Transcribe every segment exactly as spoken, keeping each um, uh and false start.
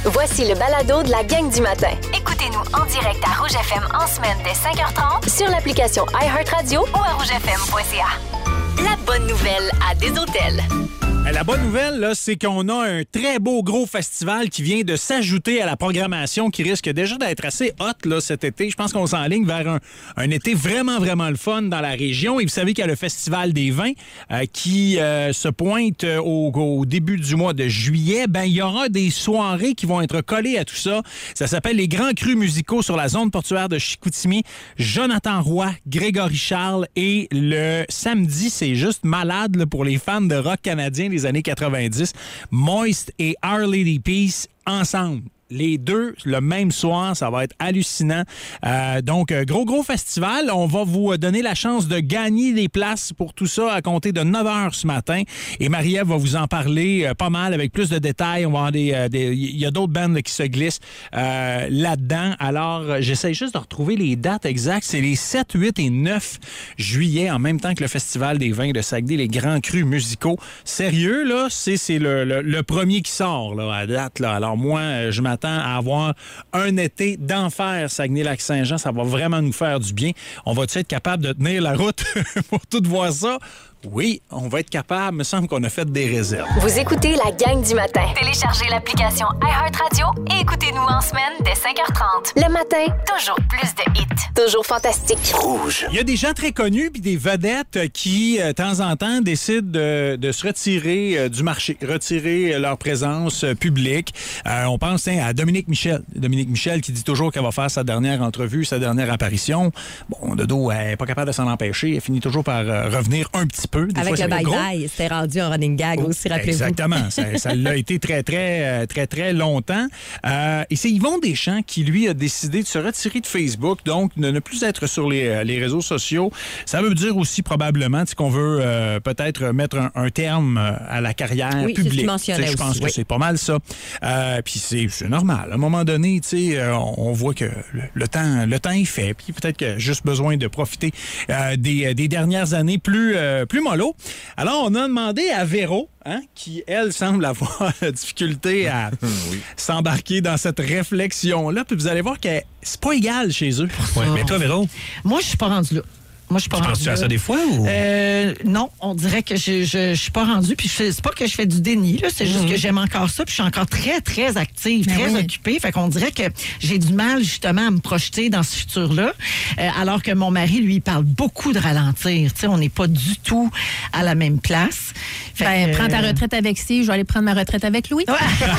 Voici le balado de la gang du matin. Écoutez-nous en direct à Rouge F M en semaine dès cinq heures trente sur l'application iHeartRadio ou à rouge f m point c a. La bonne nouvelle à des hôtels. La bonne nouvelle, là, c'est qu'on a un très beau gros festival qui vient de s'ajouter à la programmation qui risque déjà d'être assez hot là, cet été. Je pense qu'on s'enligne vers un, un été vraiment, vraiment le fun dans la région. Et vous savez qu'il y a le Festival des vins euh, qui euh, se pointe au, au début du mois de juillet. Ben, il y aura des soirées qui vont être collées à tout ça. Ça s'appelle les Grands Crus musicaux sur la zone portuaire de Chicoutimi. Jonathan Roy, Grégory Charles et le samedi, c'est juste malade là, pour les fans de rock canadien des années quatre-vingt-dix, Moist et Our Lady Peace ensemble. Les deux, le même soir, ça va être hallucinant. Euh, donc, gros, gros festival. On va vous donner la chance de gagner des places pour tout ça à compter de neuf heures ce matin. Et Marie-Ève va vous en parler euh, pas mal avec plus de détails. On va avoir des, euh, des, il y a d'autres bandes là, qui se glissent euh, là-dedans. Alors, euh, j'essaie juste de retrouver les dates exactes. C'est les sept, huit et neuf juillet, en même temps que le Festival des vins de Saguenay, les Grands Crus musicaux. Sérieux, là, c'est, c'est le, le, le premier qui sort là, à date. Là. Alors, moi, je m'attends à avoir un été d'enfer Saguenay-Lac-Saint-Jean. Ça va vraiment nous faire du bien. On va-tu être capable de tenir la route pour tout voir ça? Oui, on va être capable. Il me semble qu'on a fait des réserves. Vous écoutez la gang du matin. Téléchargez l'application iHeartRadio et écoutez-nous en semaine dès cinq heures trente. Le matin, toujours plus de hits. Toujours fantastique. Rouge. Il y a des gens très connus puis des vedettes qui, de temps en temps, décident de, de se retirer euh, du marché, retirer leur présence euh, publique. Euh, on pense hein, à Dominique Michel. Dominique Michel qui dit toujours qu'elle va faire sa dernière entrevue, sa dernière apparition. Bon, de dos, elle n'est pas capable de s'en empêcher. Elle finit toujours par euh, revenir un petit peu. Des Avec fois, le bye-bye, c'était rendu un running gag oh, aussi, rappelez-vous. Exactement. Ça, ça l'a été très, très, très, très longtemps. Euh, et c'est Yvon Deschamps qui, lui, a décidé de se retirer de Facebook, donc de ne plus être sur les, les réseaux sociaux. Ça veut dire aussi probablement qu'on veut euh, peut-être mettre un, un terme à la carrière oui, publique. Je pense aussi, que oui. c'est pas mal ça. Euh, puis c'est, c'est normal. À un moment donné, euh, on voit que le, le, temps, le temps est fait. Puis peut-être qu'il y a juste besoin de profiter euh, des, des dernières années plus, euh, plus mollo. Alors, on a demandé à Véro, hein, qui, elle, semble avoir la difficulté à oui. s'embarquer dans cette réflexion-là. Puis vous allez voir que c'est pas égal chez eux. Ouais. Mais toi, Véro? Moi, je suis pas rendue là. Moi, je suis pas rendue. Penses-tu à ça des fois ou? Euh, non, on dirait que je, je, je suis pas rendue. Puis je fais, c'est pas que je fais du déni, là. C'est mm-hmm. juste que j'aime encore ça. Puis je suis encore très, très active, mais très oui. occupée. Fait qu'on dirait que j'ai du mal, justement, à me projeter dans ce futur-là. Euh, alors que mon mari, lui, il parle beaucoup de ralentir. Tu sais, on n'est pas du tout à la même place. Fait ben, que, prends ta retraite avec Si, je vais aller prendre ma retraite avec Louis. Ouais.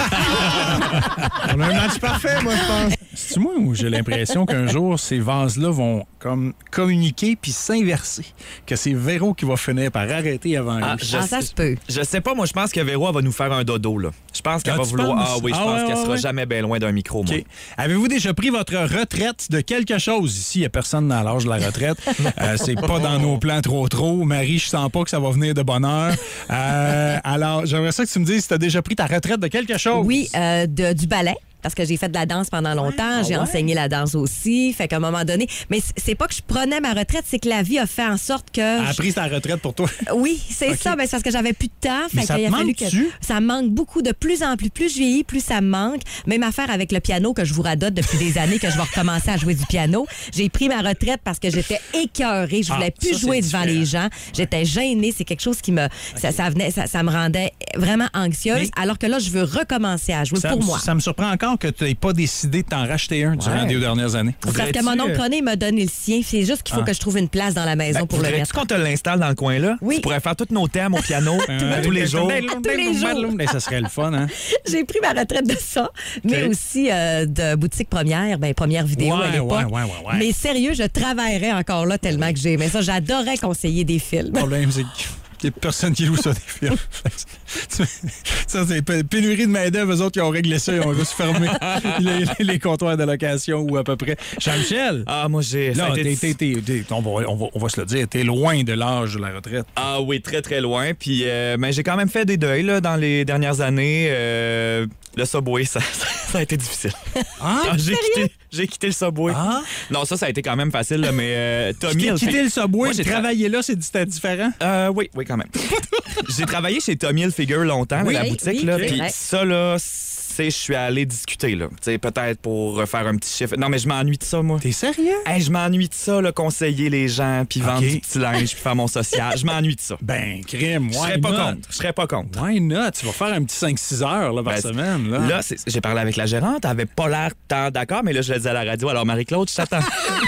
On a un match parfait, moi, je pense. C'est moi où j'ai l'impression qu'un jour, ces vases-là vont comme communiquer puis s'inverser. Que c'est Véro qui va finir par arrêter avant ah, lui. Je, ah, ça se peut. Je sais pas, moi, je pense que Véro va nous faire un dodo, là. Je pense qu'elle ah, va vouloir... Penses? Ah oui, je ah, pense ouais, qu'elle ouais, sera ouais. jamais bien loin d'un micro, moi. Okay. Avez-vous déjà pris votre retraite de quelque chose? Ici, il n'y a personne dans l'âge de la retraite. euh, c'est pas dans nos plans trop trop. Marie, je sens pas que ça va venir de bonne heure. Euh, alors, j'aimerais ça que tu me dises si tu as déjà pris ta retraite de quelque chose. Oui, euh, de, du ballet. Parce que j'ai fait de la danse pendant longtemps, ah, j'ai ouais. enseigné la danse aussi, fait qu'à un moment donné, mais c'est pas que je prenais ma retraite, c'est que la vie a fait en sorte que... Elle a je... pris ta retraite pour toi? Oui, c'est okay. ça, mais c'est parce que j'avais plus de temps, fait mais ça qu'il te a fallu que... Ça me manque beaucoup, de plus en plus, plus je vieillis, plus ça me manque. Même affaire avec le piano que je vous radote depuis des années, que je vais recommencer à jouer du piano. J'ai pris ma retraite parce que j'étais écœurée, je voulais ah, plus ça, jouer devant différent. les gens, j'étais gênée, c'est quelque chose qui me... Okay. Ça, ça, venait, ça, ça me rendait vraiment anxieuse, mais... alors que là, je veux recommencer à jouer ça pour me, moi. Ça me surprend encore que tu n'aies pas décidé de t'en racheter un durant ouais. les deux dernières années. Parce que mon oncle René m'a donné le sien. C'est juste qu'il faut ah. que je trouve une place dans la maison ben, pour le mettre. Qu'on te l'installe dans le coin là? Oui. Tu pourrais faire tous nos thèmes au piano euh, tous les jours. Tous les jours. Ben, ça serait le fun, hein? J'ai pris ma retraite de ça, mais okay. aussi euh, de boutique première, ben première vidéo ouais, à l'époque. Ouais, ouais, ouais, ouais. Mais sérieux, je travaillerais encore là tellement que j'ai. Mais ça, j'adorais conseiller des films. Le problème, c'est que il n'y a personne qui loue ça des films. Ça, c'est pénurie de main-d'œuvre. Eux autres, qui ont réglé ça. Ils ont juste fermé les, les comptoirs de location ou à peu près. Jean-Michel. Ah, moi, j'ai. Là, été... t'es, t'es, t'es, on, va, on, va, on va se le dire. T'es loin de l'âge de la retraite. Ah, oui, très, très loin. Puis, euh, mais j'ai quand même fait des deuils là, dans les dernières années. Euh, le Subway, ça, ça a été difficile. Ah, j'ai quitté, j'ai quitté le Subway. Ah? Non, ça, ça a été quand même facile, là, mais euh, Tommy... J'ai quitté le Subway, moi, j'ai travaillé tra... là, c'était différent? Euh, oui, oui, quand même. J'ai travaillé chez Tommy Hilfiger longtemps, oui, là, la boutique, oui, là, puis ça, là... sais, je suis allé discuter, là. Tu sais, peut-être pour faire un petit chiffre. Non, mais je m'ennuie de ça, moi. T'es sérieux? Hey, je m'ennuie de ça, là, conseiller les gens, puis vendre OK. du petit linge, puis faire mon social. Je m'ennuie de ça. Ben, crime, Je why serais pas not? contre. Je serais pas contre. Why not? Tu vas faire un petit cinq six heures là, par Ben, semaine. Là, Là, c'est- j'ai parlé avec la gérante, elle avait pas l'air tant d'accord, mais là, je le dis à la radio. Alors, Marie-Claude, je t'attends.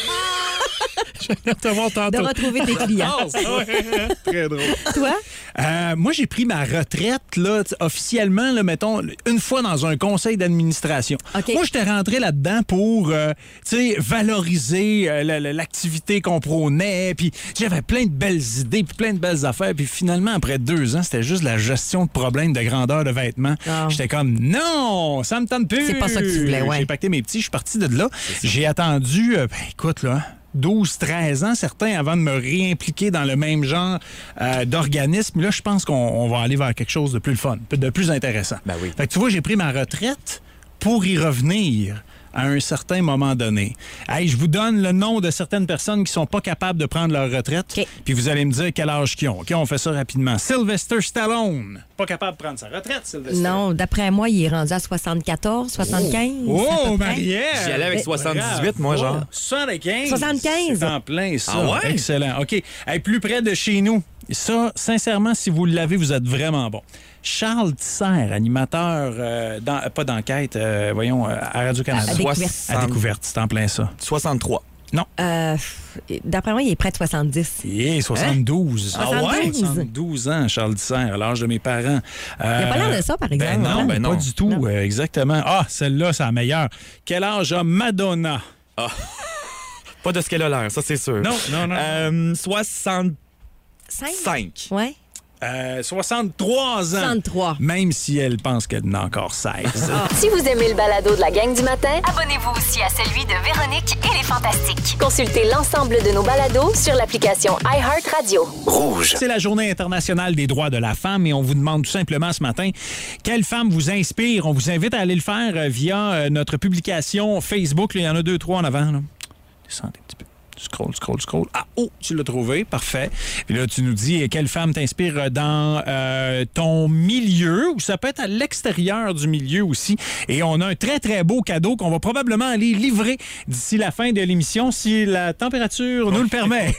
je viens de te voir De tantôt. retrouver tes clients. Ah, ouais, très drôle. Toi? Euh, moi, j'ai pris ma retraite là, t- officiellement, là, mettons, une fois dans un conseil d'administration. OK. Moi, j'étais rentré là-dedans pour euh, tu sais, valoriser euh, la- la- l'activité qu'on prônait. Puis j'avais plein de belles idées, puis plein de belles affaires. Puis finalement, après deux ans, c'était juste la gestion de problèmes de grandeur de vêtements. Ah. J'étais comme, non, ça me tente plus. C'est pas ça que tu voulais, ouais. J'ai pacté mes petits, je suis parti de là. J'ai attendu, euh, ben, écoute, là, douze treize ans, certains, avant de me réimpliquer dans le même genre euh, d'organisme. Là, je pense qu'on on va aller vers quelque chose de plus le fun, de plus intéressant. Ben oui. Fait que tu vois, j'ai pris ma retraite pour y revenir à un certain moment donné. Hey, je vous donne le nom de certaines personnes qui sont pas capables de prendre leur retraite, OK. puis vous allez me dire quel âge qu'ils ont. OK, on fait ça rapidement. Sylvester Stallone, pas capable de prendre sa retraite, Sylvester. Non, d'après moi, il est rendu à soixante-quatorze, soixante-quinze. à Oh, peu près. Marie-Ève! J'y allais avec soixante-dix-huit, moi, genre. soixante-quinze. soixante-quinze. C'est en plein, ça. Ah ouais? Excellent. OK. Hey, plus près de chez nous. Ça, sincèrement, si vous l'avez, vous êtes vraiment bon. Charles Tisser, animateur, euh, dans- pas d'enquête, euh, voyons, euh, à Radio-Canada. À découverte. À découverte, c'est en plein ça. soixante-trois. Euh, D'après moi, il est près de soixante-dix. Il est soixante-douze. Ah ouais? soixante-douze ans, Charles Tisser, à l'âge de mes parents. Il n'a pas l'air de ça, par exemple. Ben non, hein? ben non, pas du tout. Non. euh, exactement. Ah, celle-là, c'est la meilleure. Quel âge a Madonna? Pas de ce qu'elle a l'air, ça, c'est sûr. Non, non, non. Euh, soixante-cinq. Cinq? Ouais. Euh, soixante-trois ans. soixante-trois. Même si elle pense qu'elle en a encore seize. Si vous aimez le balado de la gang du matin, abonnez-vous aussi à celui de Véronique et les Fantastiques. Consultez l'ensemble de nos balados sur l'application iHeartRadio. C'est la Journée internationale des droits de la femme et on vous demande tout simplement ce matin quelle femme vous inspire. On vous invite à aller le faire euh, via euh, notre publication Facebook. Là, il y en a deux, trois en avant. Là. Descendez un petit peu. Scroll, scroll, scroll. Ah, oh, tu l'as trouvé. Parfait. Puis là, tu nous dis quelle femme t'inspire dans euh, ton milieu ou ça peut être à l'extérieur du milieu aussi. Et on a un très, très beau cadeau qu'on va probablement aller livrer d'ici la fin de l'émission si la température nous le permet.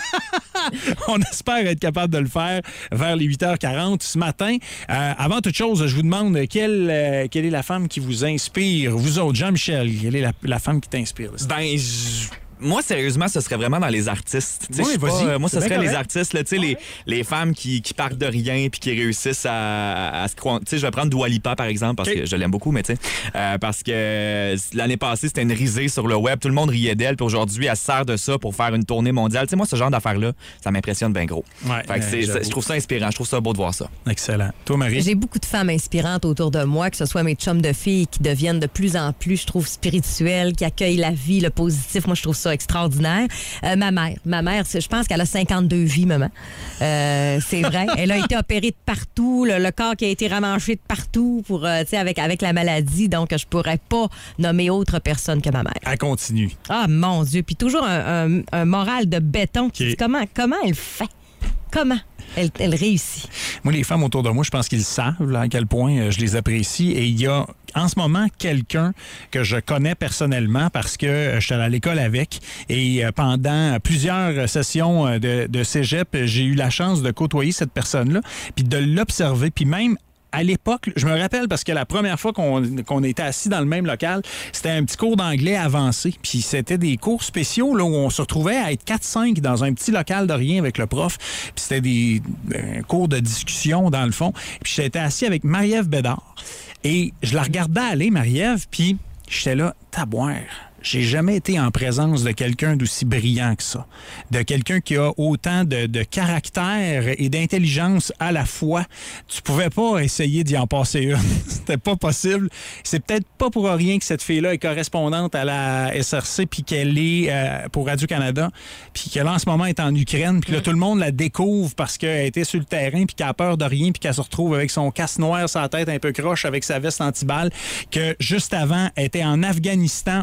On espère être capable de le faire vers les huit heures quarante ce matin. Euh, avant toute chose, je vous demande quelle, euh, quelle est la femme qui vous inspire. Vous autres, Jean-Michel, quelle est la, la femme qui t'inspire? Ben, je- moi, sérieusement, ce serait vraiment dans les artistes. Tu sais, Oui, je sais vas-y. pas, euh, moi, ce C'est serait bien les correct. artistes, là, tu sais, les, les femmes qui, qui partent de rien puis qui réussissent à, à se croire. Tu sais, je vais prendre Dua Lipa, par exemple, parce OK. que je l'aime beaucoup, mais tu sais, euh, parce que l'année passée, c'était une risée sur le web. Tout le monde riait d'elle, puis aujourd'hui, elle se sert de ça pour faire une tournée mondiale. Tu sais, moi, ce genre d'affaires-là, ça m'impressionne bien gros. Ouais, Fait que euh, c'est- j'avoue. c'est- je trouve ça inspirant. Je trouve ça beau de voir ça. Excellent. Toi, Marie? J'ai beaucoup de femmes inspirantes autour de moi, que ce soit mes chums de filles qui deviennent de plus en plus, je trouve, spirituelles, qui accueillent la vie, le positif. Moi, je trouve ça extraordinaire. Euh, ma mère. Ma mère, c'est- je pense qu'elle a cinquante-deux vies, maman. Euh, c'est vrai. Elle a été opérée de partout. Le, le corps qui a été ramanché de partout pour, euh, tu sais, avec, avec la maladie. Donc, je pourrais pas nommer autre personne que ma mère. Elle continue. Ah, mon Dieu. Puis toujours un, un- un moral de béton. Tu OK. dis, comment, comment elle fait? Comment elle, elle réussit? Moi, les femmes autour de moi, je pense qu'ils savent là, à quel point euh, je les apprécie. Et il y a en ce moment quelqu'un que je connais personnellement parce que euh, je suis allé à l'école avec. Et euh, pendant plusieurs sessions euh, de, de cégep, j'ai eu la chance de côtoyer cette personne-là, puis de l'observer, puis même à l'époque, je me rappelle parce que la première fois qu'on qu'on était assis dans le même local, c'était un petit cours d'anglais avancé. Puis c'était des cours spéciaux là, où on se retrouvait à être quatre cinq dans un petit local de rien avec le prof. Puis c'était des un cours de discussion dans le fond. Puis j'étais assis avec Marie-Ève Bédard. Et je la regardais aller, Marie-Ève, puis j'étais là, taboire. J'ai jamais été en présence de quelqu'un d'aussi brillant que ça. De quelqu'un qui a autant de, de caractère et d'intelligence à la fois. Tu pouvais pas essayer d'y en passer une. C'était pas possible. C'est peut-être pas pour rien que cette fille-là est correspondante à la S R C puis qu'elle est euh, pour Radio-Canada puis qu'elle en ce moment est en Ukraine puis que là, tout le monde la découvre parce qu'elle était sur le terrain puis qu'elle a peur de rien puis qu'elle se retrouve avec son casse noir sur la tête un peu croche avec sa veste anti-balle que juste avant, elle était en Afghanistan au moment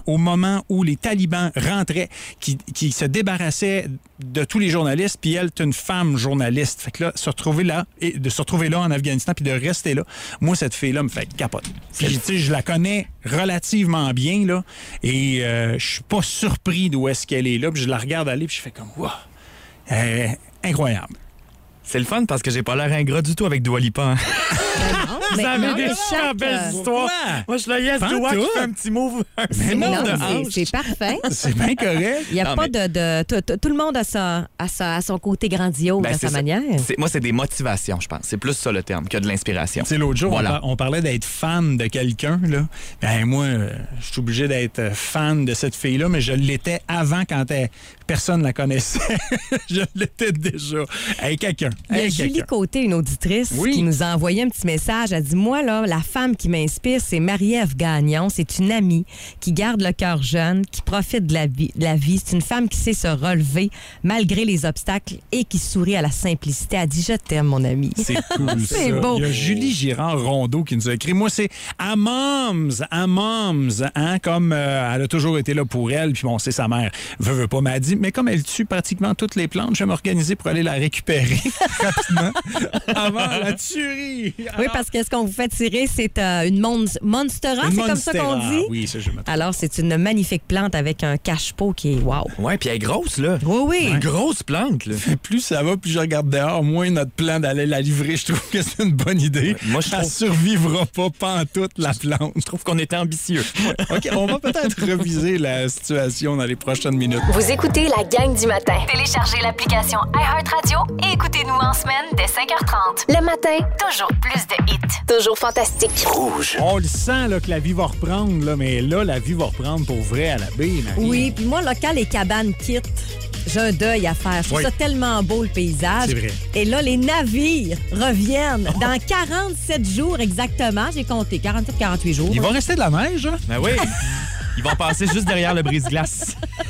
moment où les talibans rentraient, qui, qui se débarrassaient de tous les journalistes, puis elle, est une femme journaliste. Fait que là, se retrouver là, et de se retrouver là en Afghanistan, puis de rester là, moi, cette fille-là me fait capoter. Puis, tu sais, je la connais relativement bien, là, et euh, je suis pas surpris d'où est-ce qu'elle est là, puis je la regarde aller, puis je fais comme, wow, euh, incroyable. C'est le fun parce que j'ai pas l'air ingrat du tout avec Dua Lipa. Hein. Mais Vous avez non, des mais super chaque, belles euh, histoires. Moi, je la yes, Pas Dua qui tout. fait un petit move. Un Mais petit non, move de Non, hanche. c'est c'est parfait. C'est bien correct. Il n'y a Non, pas mais- de... de tout, tout- tout le monde a, sa, a, sa- a son côté grandiose Ben, à c'est sa ça. manière. C'est- Moi, c'est des motivations, je pense. C'est plus ça le terme que de l'inspiration. Tu sais, l'autre jour, Voilà. on, par- on parlait d'être fan de quelqu'un, là. Ben, moi, euh, je suis obligé d'être fan de cette fille-là, mais je l'étais avant quand elle- personne ne la connaissait. Je l'étais déjà. Hey, quelqu'un. Il y a Hey, Julie quelqu'un. Côté, une auditrice, Oui. qui nous a envoyé un petit message. Elle dit, moi, là, la femme qui m'inspire, c'est Marie-Ève Gagnon. C'est une amie qui garde le cœur jeune, qui profite de la vie. de la vie. C'est une femme qui sait se relever malgré les obstacles et qui sourit à la simplicité. Elle dit, je t'aime, mon amie. C'est cool, C'est ça. beau. Il y a Julie Girard-Rondeau qui nous a écrit. Moi, c'est à Moms, à Moms, hein, comme euh, elle a toujours été là pour elle, puis bon, c'est sa mère. Veut, veut pas, m'a dit, mais comme elle tue pratiquement toutes les plantes, je vais m'organiser pour aller la récupérer rapidement avant la tuerie. Oui, parce que ce qu'on vous fait tirer, c'est euh, une mon- monstera, Une c'est comme ça qu'on monstera. dit? Oui, ça, je me Alors, c'est une magnifique plante avec un cache-pot qui est wow. Ouais, puis elle est grosse, là. Oui, oui. Une grosse plante, là. Plus ça va, plus je regarde dehors, moins notre plan d'aller la livrer, je trouve que c'est une bonne idée. Ouais, moi, je Elle trouve- survivra pas pantoute, la plante. Je trouve qu'on était ambitieux. OK, on va peut-être reviser la situation dans les prochaines minutes. Vous écoutez la gang du matin. Téléchargez l'application iHeartRadio et écoutez-nous en semaine dès cinq heures trente. Le matin, toujours plus de hits. Toujours fantastique. On le sent là, que la vie va reprendre, là, mais là, la vie va reprendre pour vrai à la baie, Marie. Oui, puis moi, là, quand les cabanes quittent, j'ai un deuil à faire. Je trouve Oui. ça tellement beau, le paysage. C'est vrai. Et là, les navires reviennent dans quarante-sept jours exactement. J'ai compté, quarante-sept quarante-huit jours. Il va rester de la neige, hein? Ben oui. Ils vont passer juste derrière le brise-glace.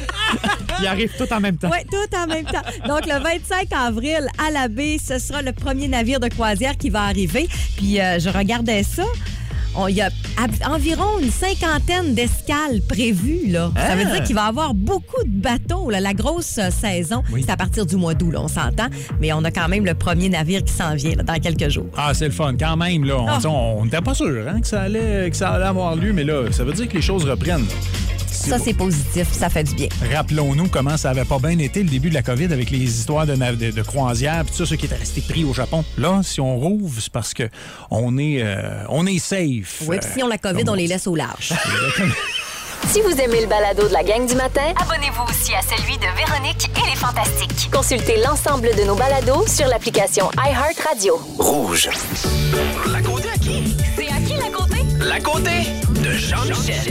Ils arrivent tout en même temps. Oui, tout en même temps. Donc, le vingt-cinq avril, à la baie, ce sera le premier navire de croisière qui va arriver. Puis, euh, je regardais ça. On- Il y a ab- environ une cinquantaine d'escales prévues. Là. Ça veut dire qu'il va y avoir beaucoup de bateaux. Là. La grosse euh, saison, c'est à partir du mois d'août, là, on s'entend. Mais on a quand même le premier navire qui s'en vient là, dans quelques jours. Ah, c'est le fun, quand même. Là, on Ah. on n'était pas sûr hein, que, ça allait, que ça allait avoir lieu, mais là, ça veut dire que les choses reprennent. Ça, c'est positif. Ça fait du bien. Rappelons-nous comment ça avait pas bien été le début de la COVID avec les histoires de, nav- de, de croisière, puis tout ça, ceux qui étaient restés pris au Japon. Là, si on rouvre, c'est parce que on est, euh, on est safe. Oui, puis si on la COVID, comme on on les dit. laisse au large. Si vous aimez le balado de la gang du matin, abonnez-vous aussi à celui de Véronique et les Fantastiques. Consultez l'ensemble de nos balados sur l'application iHeartRadio. Rouge. La côté à qui? C'est à qui la côté? La côté de Jean-Michel.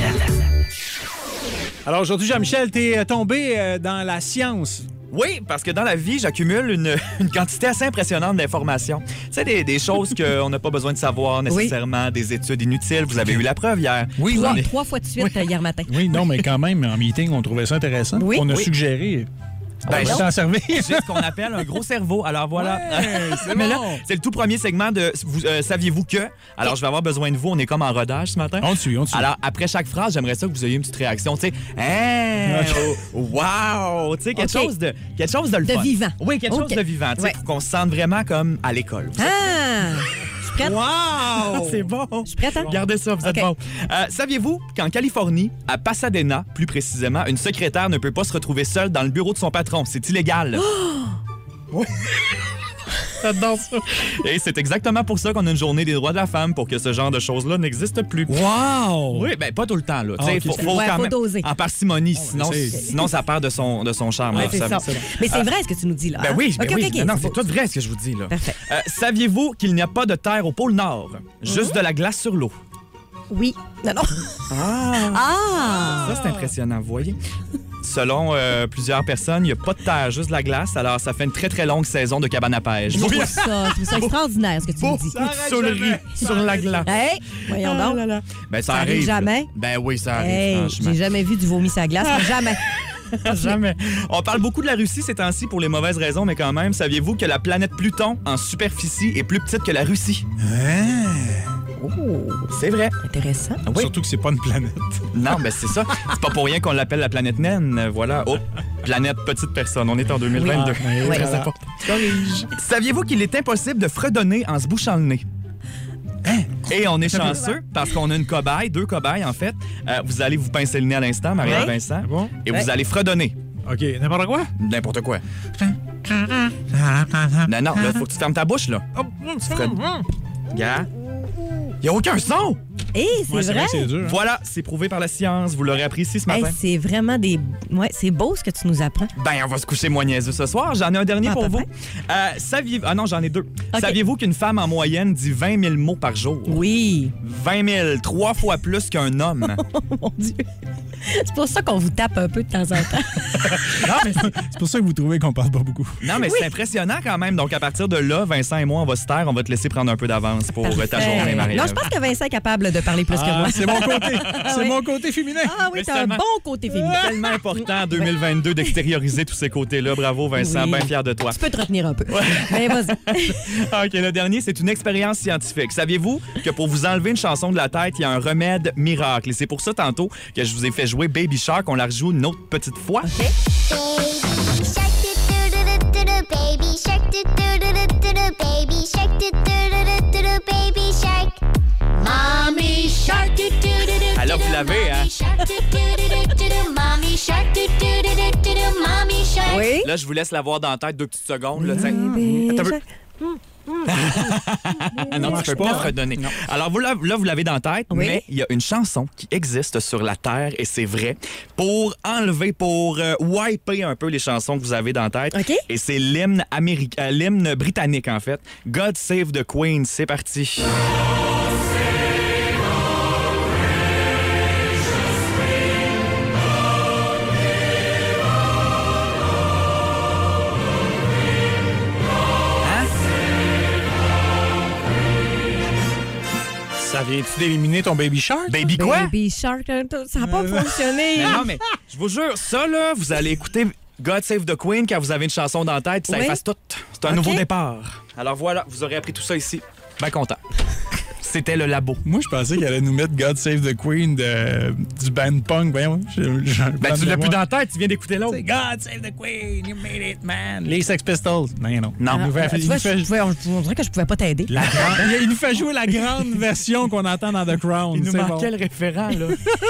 Alors aujourd'hui, Jean-Michel, t'es tombé euh, dans la science. Oui, parce que dans la vie, j'accumule une, une quantité assez impressionnante d'informations. Tu sais, des, des choses qu'on n'a pas besoin de savoir nécessairement, des études inutiles. Vous avez eu la preuve hier. Oui, Trois, oui. trois fois de suite euh, hier matin. Oui, non, mais quand même, en meeting, on trouvait ça intéressant. Oui. On a Oui. suggéré. Ben, on va je- s'en servir. J'ai ce qu'on appelle un gros cerveau. Alors voilà. Ouais, c'est Mais bon. là, c'est le tout premier segment de vous, euh, Saviez-vous que? Alors, je vais avoir besoin de vous. On est comme en rodage ce matin. On te suit, on te suit. Alors, après chaque phrase, j'aimerais ça que vous ayez une petite réaction. Tu sais, hein, oh, wow! Tu sais, quelque, OK. chose de, quelque chose de le De fun. vivant. Oui, quelque OK. chose de vivant. Tu sais, Ouais. pour qu'on se sente vraiment comme à l'école. Ah! Je suis prête? Wow! C'est bon. Je suis prête, hein? Regardez ça, vous êtes OK. bon. Euh, Saviez-vous qu'en Californie, à Pasadena, plus précisément, une secrétaire ne peut pas se retrouver seule dans le bureau de son patron? C'est illégal. Oui. J'adore ça. Et c'est exactement pour ça qu'on a une journée des droits de la femme, pour que ce genre de choses-là n'existe plus. Wow! Oui, ben pas tout le temps, là. Ah, Tu sais, ok. faut, faut Ouais, quand faut même- doser. En parcimonie, sinon, c'est- sinon ça perd de son, de son charme. Ouais, là, c'est vous ça. savez. Mais c'est vrai ce que tu nous dis là. Ben hein? oui, ben OK, oui. OK, OK. Non, non, c'est c'est beau. tout vrai ce que je vous dis, là. Parfait. Euh, saviez-vous qu'il n'y a pas de terre au pôle Nord? Juste de la glace sur l'eau. Oui. Non, non. Ah! Ça, c'est impressionnant, vous voyez? Selon euh, plusieurs personnes, il n'y a pas de terre, juste de la glace. Alors, ça fait une très, très longue saison de cabane à pêche. Je trouve ça, je trouve ça extraordinaire ce que tu nous dis. Saulerie sur la glace. Hey, voyons donc. Ben, ça, Ça arrive arrive. là. jamais? Ben oui, ça arrive, Hey, franchement. j'ai jamais vu du vomi sur la glace, mais jamais. Jamais. On parle beaucoup de la Russie ces temps-ci pour les mauvaises raisons, mais quand même, saviez-vous que la planète Pluton, en superficie, est plus petite que la Russie? Hein? Oh, c'est vrai. Intéressant. Oui. Surtout que c'est pas une planète. Non, mais c'est ça. C'est pas pour rien qu'on l'appelle la planète naine. Voilà. Oh, planète petite personne. On est en deux mille vingt-deux. Oui. Ah, oui. Très Voilà. important. Saviez-vous qu'il est impossible de fredonner en se bouchant le nez? Hein? Et on est chanceux parce qu'on a une cobaye, deux cobayes en fait. Euh, vous allez vous pincer le nez à l'instant, Marie-Ève Ouais. Vincent. Ah bon? Et vous Ouais. allez fredonner. OK, n'importe quoi? N'importe quoi. Non, non, là, faut que tu fermes ta bouche, là. Fred... Gars. Il n'y a aucun son! Hé, c'est Ouais, c'est vrai? vrai que c'est dur. hein? Voilà, c'est prouvé par la science. Vous l'aurez appris ici ce Hey, matin. c'est vraiment des. Ouais, c'est beau ce que tu nous apprends. Ben, on va se coucher moins niaiseux ce soir. J'en ai un dernier Ah, pour vous. parfait. Euh, saviez... Ah non, j'en ai deux. OK. Saviez-vous qu'une femme en moyenne dit vingt mille mots par jour? Oui. vingt mille, trois fois plus qu'un homme. Oh mon Dieu. C'est pour ça qu'on vous tape un peu de temps en temps. Non, mais c'est- C'est pour ça que vous trouvez qu'on parle pas beaucoup. non, mais c'est impressionnant quand même. Donc, à partir de là, Vincent et moi, on va se taire. On va te laisser prendre un peu d'avance pour euh, ta Parfait. journée, Marie-Ève. Non, je pense que Vincent est capable de parler plus que Ah, moi. c'est mon côté. C'est oui. mon côté féminin. Ah oui, Mais t'as un seulement- bon côté féminin. Tellement important en deux mille vingt-deux d'extérioriser tous ces côtés-là. Bravo, Vincent. Oui. Bien fier de toi. Tu peux te retenir un peu. Mais vas-y. OK, le dernier, c'est une expérience scientifique. Saviez-vous que pour vous enlever une chanson de la tête, il y a un remède miracle? Et c'est pour ça, tantôt, que je vous ai fait jouer Baby Shark. On la rejoue une autre petite fois. Baby shark do do do do do baby shark do do do do do baby shark do do do do do baby shark. Mommy shark do do do do. Alors, vous l'avez, hein? Shark do do do do do mommy shark do do do do do mommy shark. Oui. Là, je vous laisse l'avoir dans la tête deux petites secondes. Là, tiens. Baby Attends un peu. shark. Ah non, tu peux pas redonner. Alors, vous, là, là, vous l'avez dans la tête, Oui. mais il y a une chanson qui existe sur la Terre, et c'est vrai, pour enlever, pour euh, wiper un peu les chansons que vous avez dans la tête. OK. Et c'est l'hymne américain, euh, l'hymne britannique, en fait. God Save the Queen. C'est parti. Ça vient-tu d'éliminer ton Baby Shark? Baby quoi? Baby Shark, ça n'a pas fonctionné. Mais non, mais je vous jure, ça, là, vous allez écouter God Save the Queen quand vous avez une chanson dans la tête, puis ça Oui. efface tout. C'est un OK. nouveau départ. Alors voilà, vous aurez appris tout ça ici. Ben content. C'était le labo. Moi, je pensais qu'elle allait nous mettre God Save the Queen de, du band punk. Voyons, je- je- Ben, tu l'as plus dans la tête, tu viens d'écouter l'autre. C'est God Save the Queen, you made it, man. Les Sex Pistols. Non, non. Non. Il nous fait- Ah, tu il vois, nous fait- je pouvais- on, on dirait que je pouvais pas t'aider. la grande- il nous fait jouer la grande version qu'on entend dans The Crown. Il nous C'est manquait bon. le référent, là.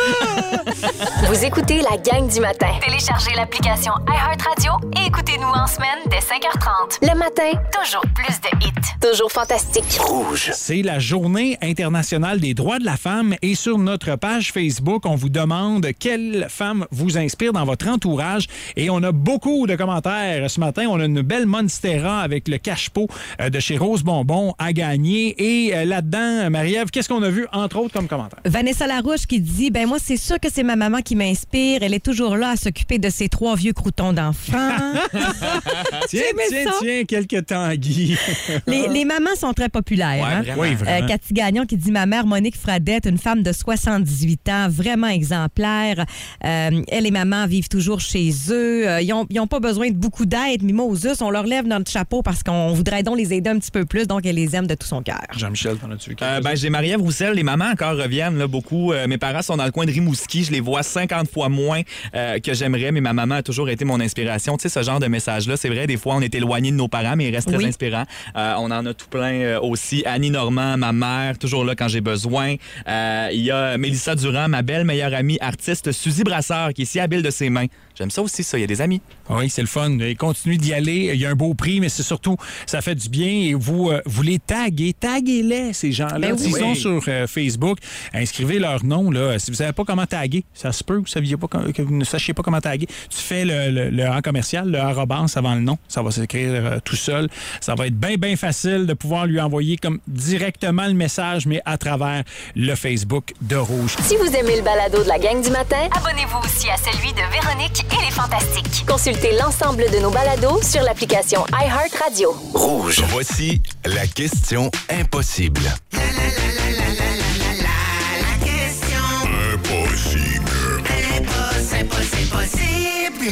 Vous écoutez la gang du matin. Téléchargez l'application iHeartRadio et écoutez-nous en semaine dès cinq heures trente. Le matin, toujours plus de hits. Toujours fantastique. C'est la journée internationale des droits de la femme et sur notre page Facebook, on vous demande quelle femme vous inspire dans votre entourage et on a beaucoup de commentaires. Ce matin, on a une belle Monstera avec le cache-pot euh, de chez Rose Bonbon à gagner et euh, là-dedans, Marie-Ève, qu'est-ce qu'on a vu entre autres comme commentaire? Vanessa Larouche qui dit ben moi c'est sûr que c'est ma maman qui m'inspire, elle est toujours là à s'occuper de ses trois vieux croutons d'enfants. Tiens, aimé tiens, ça? tiens, quelques tanguis. les, les mamans sont très populaires. Ouais, hein? vraiment. Oui, vraiment. Euh, Cathy Gagnon qui dit ma mère Monique Fradette, une femme de soixante-dix-huit ans, vraiment exemplaire. Euh, elle et maman vivent toujours chez eux. Euh, ils n'ont pas besoin de beaucoup d'aide, mais Moses, on leur lève notre chapeau parce qu'on voudrait donc les aider un petit peu plus, donc elle les aime de tout son cœur. Jean-Michel, t'en as-tu vu Euh, quelque ben, chose? j'ai Marie-Ève Roussel. Les mamans encore reviennent là, beaucoup. Euh, mes parents sont dans le coin de Rimouski. Je les vois cinquante fois moins euh, que j'aimerais, mais ma maman a toujours été mon inspiration. Tu sais, ce genre de message-là, c'est vrai, des fois, on est éloigné de nos parents, mais ils restent très Oui. inspirants. Euh, on en a tout plein euh, aussi. Annie Normand, ma mère, toujours là quand j'ai besoin. Euh, Il y a Mélissa Durand, ma belle meilleure amie artiste, Suzy Brasseur, qui est si habile de ses mains. J'aime ça aussi, ça. Il y a des amis. Oui, c'est le fun. Et continue d'y aller. Il y a un beau prix, mais c'est surtout, ça fait du bien. Et vous, euh, vous les taguez. Taguez-les, ces gens-là. Ben oui. S'ils sont Oui. sur euh, Facebook, inscrivez leur nom. Là. Si vous ne savez pas comment taguer, ça se peut que vous, saviez pas, com- que vous ne sachiez pas comment taguer. Tu fais le, le, le en commercial, le arrobas avant le nom. Ça va s'écrire euh, tout seul. Ça va être bien, bien facile de pouvoir lui envoyer comme directement le message, mais à travers le Facebook de Rouge. Si vous aimez le balado de la gang du matin, abonnez-vous aussi à celui de Véronique et les Fantastiques. Consultez l'ensemble de nos balados sur l'application iHeartRadio. Rouge. Voici la question impossible. Impossible. Et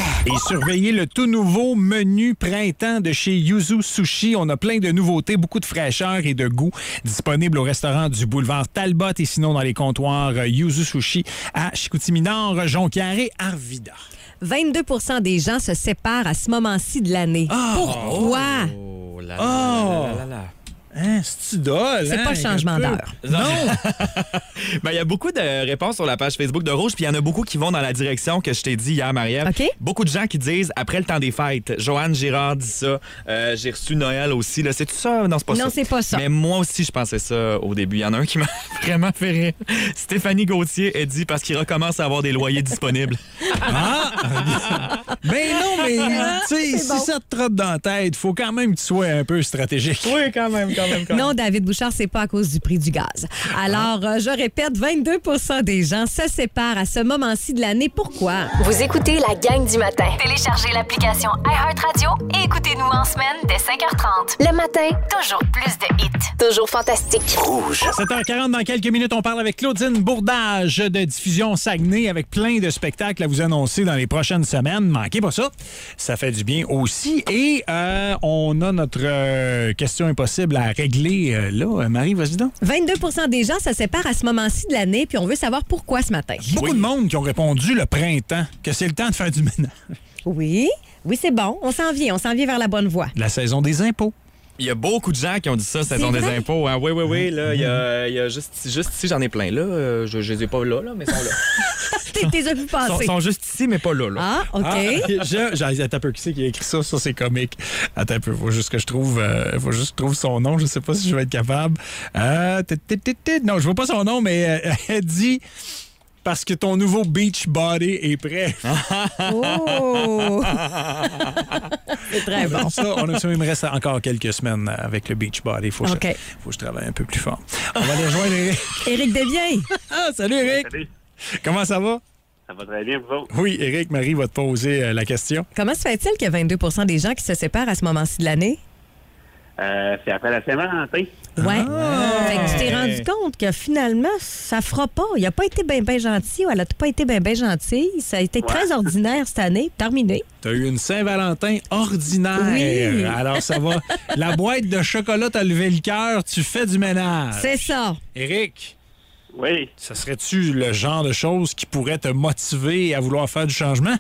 surveiller le tout nouveau menu printemps de chez Yuzu Sushi. On a plein de nouveautés, beaucoup de fraîcheur et de goût disponibles au restaurant du boulevard Talbot et sinon dans les comptoirs Yuzu Sushi à Chicoutimi-Nord, Jonquière et Arvida. vingt-deux pour cent des gens se séparent à ce moment-ci de l'année. Oh! Pourquoi? Oh là là Oh! là là là là. Hein, c'est-tu dole, C'est hein, pas changement un peu? d'heure. Non! Ben, il y a beaucoup de réponses sur la page Facebook de Rouge, puis il y en a beaucoup qui vont dans la direction que je t'ai dit hier, Marie-Ève. OK. Beaucoup de gens qui disent après le temps des fêtes. Joanne Girard dit ça. Euh, j'ai reçu Noël aussi. Là. C'est-tu ça? Non, c'est pas ça. Non, c'est pas ça. Mais moi aussi, je pensais ça au début. Il y en a un qui m'a vraiment fait rire. Stéphanie Gauthier a dit parce qu'il recommence à avoir des loyers disponibles. Ah! Mais non, mais tu sais, si bon. ça te trotte dans la tête, faut quand même que tu sois un peu stratégique. Oui, quand même, quand même, quand même. Non, David Bouchard, c'est pas à cause du prix du gaz. Alors, euh, je répète, vingt-deux pour cent des gens se séparent à ce moment-ci de l'année. Pourquoi? Vous écoutez la gang du matin. Téléchargez l'application iHeartRadio et écoutez-nous en semaine dès cinq heures trente. Le matin, toujours plus de hits. Toujours fantastique. Rouge. sept heures quarante, dans quelques minutes, on parle avec Claudine Bourdage de Diffusion Saguenay avec plein de spectacles à vous annoncer dans les prochaines semaines. Manquez pas ça. Ça fait du bien aussi. Et euh, on a notre euh, question impossible à régler euh, là. Marie, vas-y donc. vingt-deux pour cent des gens se séparent à ce moment-ci de l'année, puis on veut savoir pourquoi ce matin. Beaucoup de monde qui ont répondu le printemps, que c'est le temps de faire du ménage. Oui, oui, c'est bon. On s'en vient, on s'en vient vers la bonne voie. La saison des impôts. Il y a beaucoup de gens qui ont dit ça, saison C'est des vrai? impôts. Hein. Oui, oui, oui. Là, il y a, il y a juste, juste ici, j'en ai plein. Là, Euh, je, je les ai pas là, là mais ils sont là. T'es t'es as vu Ils sont, passer. sont juste ici, mais pas là. là. Ah, OK. Ah, je, j'ai, attends un peu, qui c'est qui a écrit ça? Ça, c'est comique. Attends un peu, faut juste que je trouve, euh, faut juste que je trouve son nom. Je sais pas si je vais être capable. Euh, tit, tit, tit, tit. Non, je vois pas son nom, mais euh, elle dit parce que ton nouveau beach body est prêt. Oh! C'est très bon. Ça, on a, ça, il me reste encore quelques semaines avec le beach body. Faut que, OK. je, faut que je travaille un peu plus fort. On va aller rejoindre Eric. Éric Desbiens. Ah, salut Eric. Salut. Comment ça va? Ça va très bien, vous autres? Oui, Eric, Marie va te poser euh, la question. Comment se fait-il qu'il y a vingt-deux pour cent des gens qui se séparent à ce moment-ci de l'année? Euh, c'est après la Saint-Valentin. Ouais. Ah! Fait que tu t'es rendu compte que finalement, ça fera pas. Il a pas été bien, bien gentil ou elle a pas été bien, bien gentille. Ça a été Ouais. très ordinaire cette année. Terminé. T'as eu une Saint-Valentin ordinaire. Oui. Alors, ça va. La boîte de chocolat t'a levé le cœur, tu fais du ménage. C'est ça. Éric, Oui. ça serait-tu le genre de choses qui pourrait te motiver à vouloir faire du changement?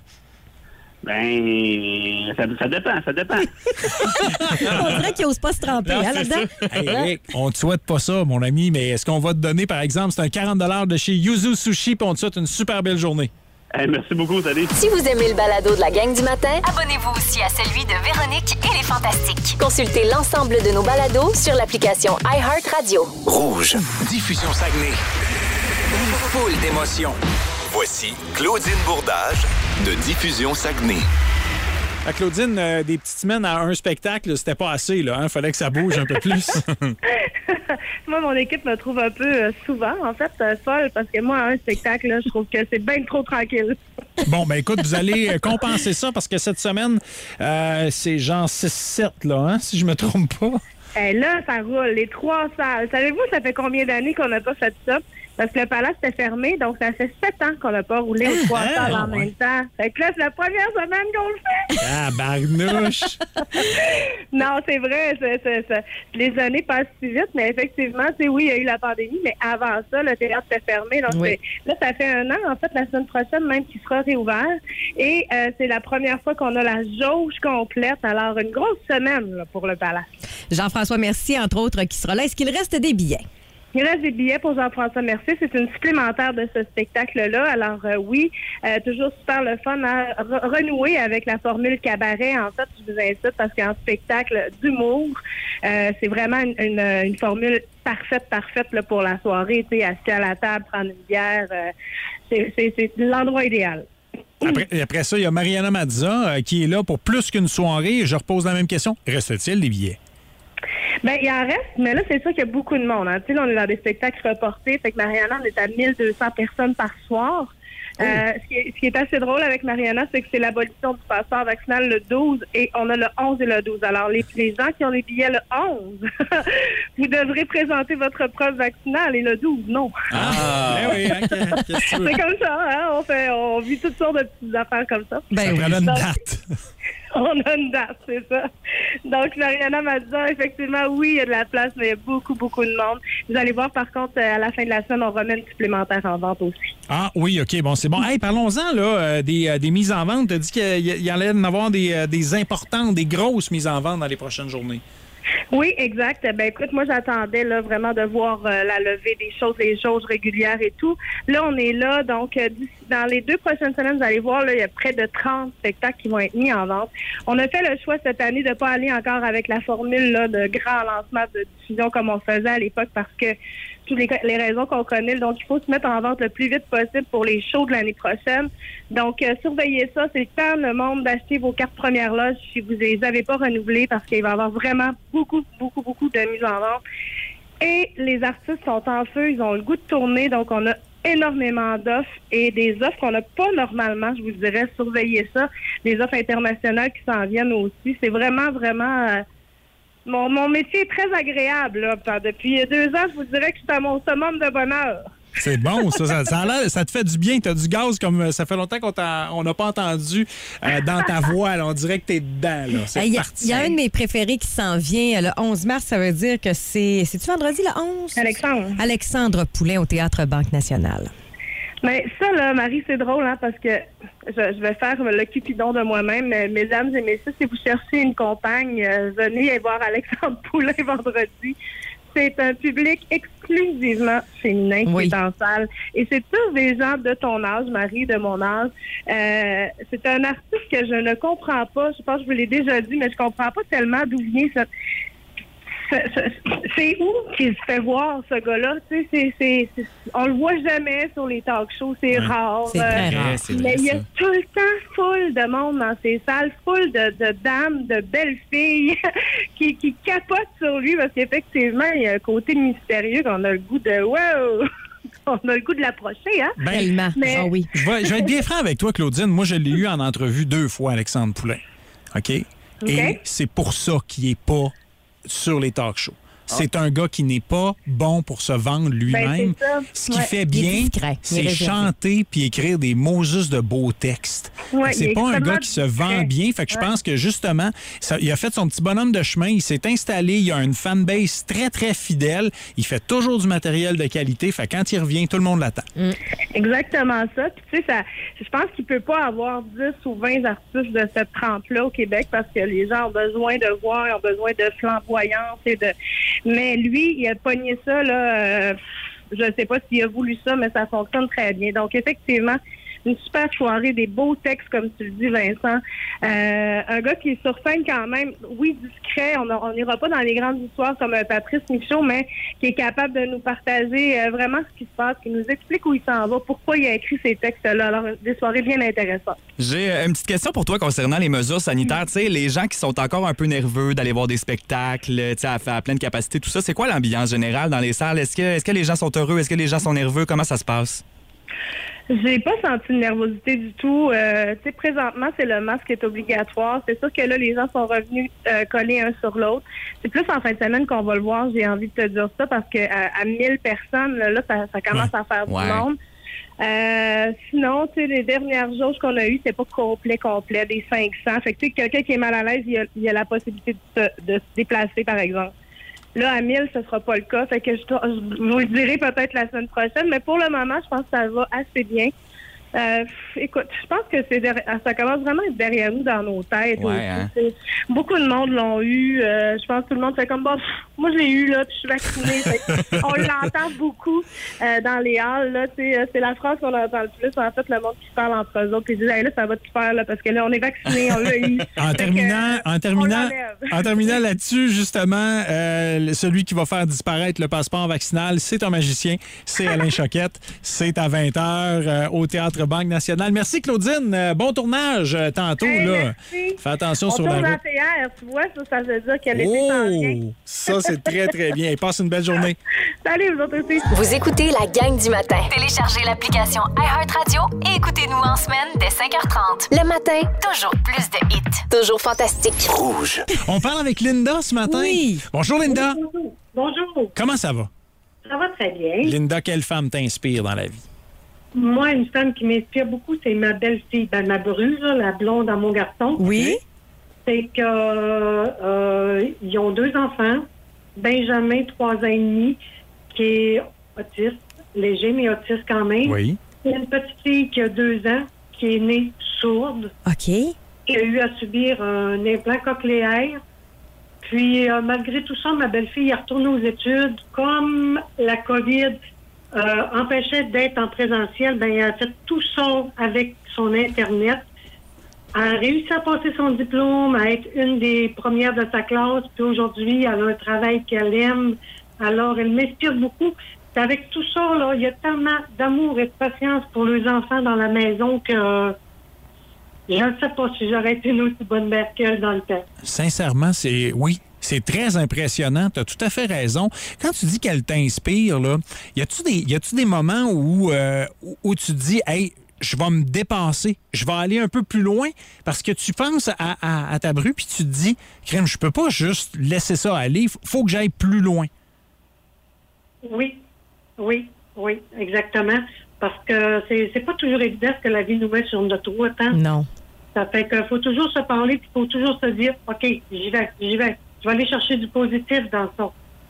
Ben, ça, ça dépend, ça dépend. On dirait qu'il n'ose pas se tremper Non, hein, c'est là-dedans. ça. Hey, Éric, on te souhaite pas ça, mon ami, mais est-ce qu'on va te donner, par exemple, c'est un quarante de chez Yuzu Sushi, puis on te souhaite une super belle journée. Hey, merci beaucoup, salut. Si vous aimez le balado de la gang du matin, abonnez-vous aussi à celui de Véronique et les Fantastiques. Consultez l'ensemble de nos balados sur l'application iHeartRadio. Rouge. Diffusion Saguenay. Une foule d'émotions. Voici Claudine Bourdage de Diffusion Saguenay. À Claudine, euh, des petites semaines à un spectacle, c'était pas assez, là. Hein? Fallait que ça bouge un peu plus. Moi, mon équipe me trouve un peu euh, souvent, en fait, euh, folle, parce que moi, à un spectacle, là, je trouve que c'est bien trop tranquille. Bon, ben écoute, vous allez euh, compenser ça parce que cette semaine, euh, c'est genre six sept, là, hein, si je me trompe pas. Et là, ça roule, les trois salles. Savez-vous, ça fait combien d'années qu'on n'a pas fait ça? Parce que le palace était fermé, donc ça fait sept ans qu'on n'a pas roulé aux trois Ah, salles en ouais. même temps. Fait que là, c'est la première semaine qu'on le fait. Ah, barnouche! Non, c'est vrai, c'est, c'est, c'est- les années passent si vite, mais effectivement, tu sais, oui, il y a eu la pandémie, mais avant ça, le théâtre était fermé. Donc, Oui. c'est- là, ça fait un an, en fait, la semaine prochaine, même qu'il sera réouvert. Et euh, c'est la première fois qu'on a la jauge complète. Alors, une grosse semaine là, pour le palace. Jean-François Mercier, entre autres, qui sera là. Est-ce qu'il reste des billets? Il reste des billets pour Jean-François Mercier. C'est une supplémentaire de ce spectacle-là. Alors euh, oui, euh, toujours super le fun à re- renouer avec la formule cabaret. En fait, je vous incite parce qu'en spectacle d'humour, euh, c'est vraiment une, une, une formule parfaite, parfaite là, pour la soirée. Tu sais, assis à la table, prendre une bière. euh, c'est, c'est, c'est l'endroit idéal. Après, après ça, il y a Mariana Mazza euh, qui est là pour plus qu'une soirée. Je repose la même question. Reste-t-il des billets? Ben, il en reste, mais là, c'est sûr qu'il y a beaucoup de monde. Hein. Tu sais, là, on est dans des spectacles reportés. Fait que Mariana, on est à mille deux cents personnes par soir. Euh, ce, qui est, ce qui est assez drôle avec Mariana, c'est que c'est l'abolition du passeport vaccinal le douze et on a le onze et le douze. Alors, les, les gens qui ont les billets le onze, vous devrez présenter votre preuve vaccinale et le douze, non. Ah, ben oui, hein, qu'est-ce que tu veux? C'est comme ça, hein? On, fait, on vit toutes sortes de petites affaires comme ça. Ben, ça prend une Donc, date. On a une date, c'est ça. Donc, Mariana m'a dit, ah, effectivement, oui, il y a de la place, mais il y a beaucoup, beaucoup de monde. Vous allez voir, par contre, à la fin de la semaine, on remet une supplémentaire en vente aussi. Ah oui, OK, bon, c'est bon. Hey, parlons-en, là, euh, des, euh, des mises en vente. Tu as dit qu'il y, y allait en avoir des, euh, des importantes, des grosses mises en vente dans les prochaines journées. Oui, exact. Ben écoute, moi j'attendais là vraiment de voir euh, la levée des choses, les choses régulières et tout. Là, on est là, donc euh, dans les deux prochaines semaines, vous allez voir, là, il y a près de trente spectacles qui vont être mis en vente. On a fait le choix cette année de ne pas aller encore avec la formule là, de grand lancement de diffusion comme on faisait à l'époque parce que toutes les, les raisons qu'on connaît. Donc, il faut se mettre en vente le plus vite possible pour les shows de l'année prochaine. Donc, euh, surveillez ça. C'est le temps, le monde, d'acheter vos cartes premières loges si vous ne les avez pas renouvelées parce qu'il va y avoir vraiment beaucoup, beaucoup, beaucoup de mises en vente. Et les artistes sont en feu. Ils ont le goût de tourner. Donc, on a énormément d'offres et des offres qu'on n'a pas normalement, je vous dirais, surveillez ça. Des offres internationales qui s'en viennent aussi. C'est vraiment, vraiment... Euh, Mon, mon métier est très agréable. Là. Depuis deux ans, je vous dirais que je suis à mon summum de bonheur. C'est bon, ça. Ça, ça, a l'air, ça te fait du bien. Tu as du gaz comme ça fait longtemps qu'on n'a pas entendu euh, dans ta voix. Là. On dirait que tu es dedans. Là. C'est Il y, parti. y a un de mes préférés qui s'en vient le onze mars. Ça veut dire que c'est... C'est-tu vendredi le onze? Alexandre. Alexandre Poulain au Théâtre Banque Nationale. Mais ça, là, Marie, c'est drôle, hein, parce que je, je vais faire le cupidon de moi-même. Mesdames et messieurs, si vous cherchez une compagne, euh, venez voir Alexandre Poulain vendredi. C'est un public exclusivement féminin oui. qui est en salle. Et c'est tous des gens de ton âge, Marie, de mon âge. Euh, c'est un artiste que je ne comprends pas. Je pense que je vous l'ai déjà dit, mais je comprends pas tellement d'où vient cette... C'est où qu'il se fait voir, ce gars-là? Tu sais, c'est, c'est, c'est, on le voit jamais sur les talk shows, c'est ouais, rare. C'est très rare. Euh, c'est mais il y a ça. tout le temps full de monde dans ces salles, full de, de dames, de belles filles qui, qui capotent sur lui parce qu'effectivement, il y a un côté mystérieux qu'on a le goût de « wow ». On a le goût de l'approcher, hein? Ben, Tellement. Mais... Oh oui. Je vais, je vais être bien franc avec toi, Claudine. Moi, je l'ai eu en entrevue deux fois, Alexandre Poulain. OK? OK. Et c'est pour ça qu'il n'est pas sur les talk shows. C'est un gars qui n'est pas bon pour se vendre lui-même. Ben, c'est ça. Ce qu'il Ouais. fait Il est bien, discret. Il est c'est réservé. chanter puis écrire des mots juste de beaux textes. Ouais, il c'est est pas un extrêmement gars qui se discret. vend bien. Fait que je Ouais. pense que justement, ça- il a fait son petit bonhomme de chemin. Il s'est installé. Il a une fanbase très, très fidèle. Il fait toujours du matériel de qualité. Fait que quand il revient, tout le monde l'attend. Exactement ça. Puis tu sais, ça, je pense qu'il peut pas avoir dix ou vingt artistes de cette trempe-là au Québec parce que les gens ont besoin de voir, ils ont besoin de flamboyance et de. Mais lui, il a pogné ça là. Euh, je sais pas s'il a voulu ça, mais ça fonctionne très bien. Donc effectivement, une super soirée, des beaux textes, comme tu le dis, Vincent. Euh, un gars qui est sur scène quand même, oui, discret. On n'ira pas dans les grandes histoires comme euh, Patrice Michaud, mais qui est capable de nous partager euh, vraiment ce qui se passe, qui nous explique où il s'en va, pourquoi il a écrit ces textes-là. Alors, des soirées bien intéressantes. J'ai euh, une petite question pour toi concernant les mesures sanitaires. Tu sais, les gens qui sont encore un peu nerveux d'aller voir des spectacles, tu sais, à, à pleine capacité, tout ça, c'est quoi l'ambiance générale dans les salles? Est-ce que, est-ce que les gens sont heureux? Est-ce que les gens sont nerveux? Comment ça se passe? J'ai pas senti de nervosité du tout. Euh, tu sais, présentement, c'est le masque qui est obligatoire. C'est sûr que là, les gens sont revenus euh, coller un sur l'autre. C'est plus en fin de semaine qu'on va le voir. J'ai envie de te dire ça parce que à, à mille personnes, là, ça, ça commence Ouais. à faire Ouais. du monde. Euh, sinon, tu sais, les dernières jauges qu'on a eues, c'est pas complet, complet, des cinq cents. Fait que, tu sais, quelqu'un qui est mal à l'aise, il a, il a la possibilité de se, de se déplacer, par exemple. Là, à mille, ce sera pas le cas. Fait que je, je vous le dirai peut-être la semaine prochaine. Mais pour le moment, je pense que ça va assez bien. Euh, écoute, je pense que c'est derrière, ça commence vraiment à être derrière nous dans nos têtes. Ouais, aussi. hein? C'est- Beaucoup de monde l'ont eu. Euh, je pense que tout le monde fait comme bon, pff, moi je l'ai eu là, puis je suis vaccinée. Fait que on l'entend beaucoup euh, dans les halles. Là, tu sais, euh, c'est la phrase qu'on entend le plus. En fait, le monde qui se parle entre eux autres, puis ils disent hey, là, ça va te faire là, parce que là, on est vacciné, on l'a eu. En Fait terminant, que, en on terminant, l'enlève. en terminant là-dessus, justement, euh, celui qui va faire disparaître le passeport vaccinal, c'est un magicien, c'est Alain Choquette. C'est à vingt heures euh, au Théâtre Centre Banque Nationale. Merci, Claudine. Euh, bon tournage euh, tantôt. Hey, là. merci. Fais attention On sur la tourne route. en T R, tu vois, ça, ça veut dire qu'elle était en bien. Oh, ça, c'est très, très bien. Passe une belle journée. Salut, vous autres aussi. Vous écoutez la gang du matin. Téléchargez l'application iHeartRadio et écoutez-nous en semaine dès cinq heures trente. Le matin, toujours plus de hits. Toujours fantastique. Rouge. On parle avec Linda ce matin. Oui. Bonjour, Linda. Bonjour. Bonjour. Comment ça va? Ça va très bien. Linda, quelle femme t'inspire dans la vie? Moi, une femme qui m'inspire beaucoup, c'est ma belle-fille, ben, ma Bru, là, la blonde à mon garçon. Oui. C'est que euh, ils ont deux enfants. Benjamin, trois ans et demi, qui est autiste, léger, mais autiste quand même. Oui. Il y a une petite fille qui a deux ans, qui est née sourde. OK. Qui a eu à subir un implant cochléaire. Puis, euh, malgré tout ça, ma belle-fille est retournée aux études. Comme la COVID euh, empêchait d'être en présentiel, ben, elle a fait tout ça avec son Internet. Elle a réussi à passer son diplôme, à être une des premières de sa classe. Puis aujourd'hui, elle a un travail qu'elle aime. Alors, elle m'inspire beaucoup. Puis avec tout ça, là, il y a tellement d'amour et de patience pour les enfants dans la maison que euh, je ne sais pas si j'aurais été une aussi bonne mère qu'elle dans le temps. Sincèrement, c'est oui, c'est très impressionnant. Tu as tout à fait raison. Quand tu dis qu'elle t'inspire, là, y a-tu des, y a-tu des moments où, euh, où, où tu te dis, hey, je vais me dépasser, je vais aller un peu plus loin, parce que tu penses à, à, à ta Bru, puis tu te dis, crème, je peux pas juste laisser ça aller, faut que j'aille plus loin. Oui, oui, oui, exactement. Parce que c'est, c'est pas toujours évident ce que la vie nous met sur notre route. Hein? Non. Ça fait qu'il faut toujours se parler, puis il faut toujours se dire, OK, j'y vais, j'y vais. Je vais aller chercher du positif dans ça.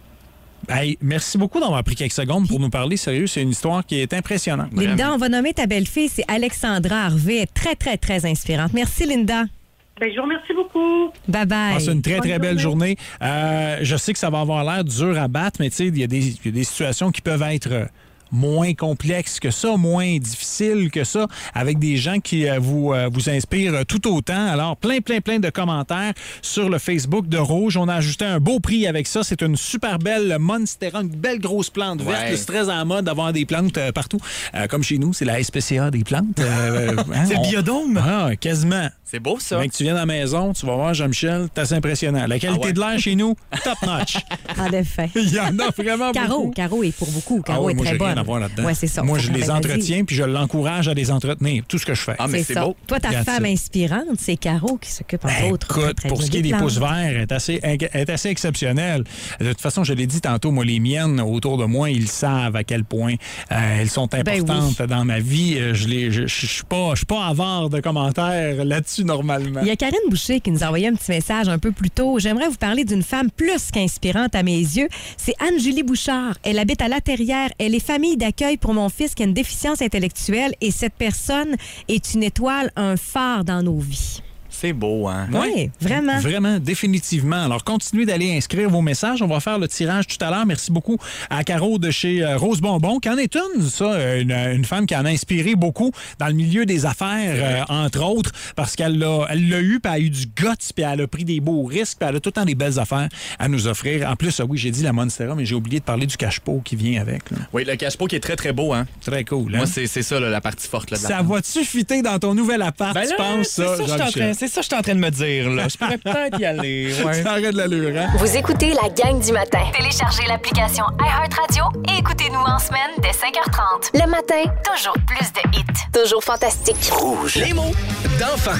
Hey, merci beaucoup d'avoir pris quelques secondes pour nous parler. Sérieux, c'est une histoire qui est impressionnante. Linda, Vraiment. on va nommer ta belle-fille, c'est Alexandra Harvey. Elle est très, très, très inspirante. Merci, Linda. Ben, je vous remercie beaucoup. Bye-bye. Passe une très, Bonne très belle journée. journée. Euh, je sais que ça va avoir l'air dur à battre, mais tu sais, il y a des- il y a des situations qui peuvent être euh, moins complexes que ça, moins difficiles que ça, avec des gens qui euh, vous, euh, vous inspirent tout autant. Alors, plein, plein, plein de commentaires sur le Facebook de Rouge. On a ajouté un beau prix avec ça. C'est une super belle Monstera, une belle grosse plante verte. Ouais. C'est très en mode d'avoir des plantes euh, partout. Euh, comme chez nous, c'est la S P C A des plantes. Euh, hein, C'est le on- biodôme. Ah, quasiment. C'est beau, ça. Mec, tu viens à la maison, tu vas voir Jean-Michel, c'est assez impressionnant. La qualité Ah ouais. de l'air chez nous, top notch. En effet. Il y en a vraiment Caro, beaucoup. Caro est pour beaucoup. Caro Ah ouais, est moi, très j'ai bonne. rien à voir là-dedans. Ouais, c'est ça. Moi, Faut je qu'on les fait, vas-y. entretiens puis je l'encourage à les entretenir. Tout ce que je fais. Ah, mais c'est ça. beau. Toi, ta Regarde femme ça. inspirante, c'est Caro qui s'occupe, entre Ben, autres. écoute, très, très pour bien ce qui est des plantes. pouces verts, elle est assez, elle est assez exceptionnelle. De toute façon, je l'ai dit tantôt, moi, les miennes autour de moi, ils savent à quel point euh, elles sont importantes oui. dans ma vie. Euh, Je ne je, je suis pas, je suis pas avare de commentaires là-dessus normalement. Il y a Karine Boucher qui nous a envoyé un petit message un peu plus tôt. J'aimerais vous parler d'une femme plus qu'inspirante à mes yeux. C'est Anne-Julie Bouchard. Elle habite à La Terrière. Elle est famille d'accueil pour mon fils qui a une déficience intellectuelle et cette personne est une étoile, un phare dans nos vies. C'est beau, hein? Oui, vraiment. Vraiment, définitivement. Alors, continuez d'aller inscrire vos messages. On va faire le tirage tout à l'heure. Merci beaucoup à Caro de chez euh, Rose Bonbon. Qu'en est une, ça, une, une femme qui en a inspiré beaucoup dans le milieu des affaires, euh, entre autres, parce qu'elle l'a, elle l'a eu, puis elle a eu du guts, puis elle a pris des beaux risques, puis elle a tout le temps des belles affaires à nous offrir. En plus, oui, j'ai dit la Monstera, mais j'ai oublié de parler du cache-pot qui vient avec. Là. Oui, le cache-pot qui est très, très beau, hein? Très cool. Hein? Moi, c'est, c'est ça, là, la partie forte. Là, de la Ça va-tu fitter dans ton nouvel appart, Ben tu là, penses, c'est ça, ça, je suis en Jean-Michel? train- c'est ça que je suis en train de me dire, là. Je pourrais peut-être y aller. Ouais. Ça aurait de l'allure, hein? Vous écoutez la gang du matin. Téléchargez l'application iHeartRadio et écoutez-nous en semaine dès cinq heures trente. Le matin, toujours plus de hits. Toujours fantastique. Rouge. Les mots d'enfant.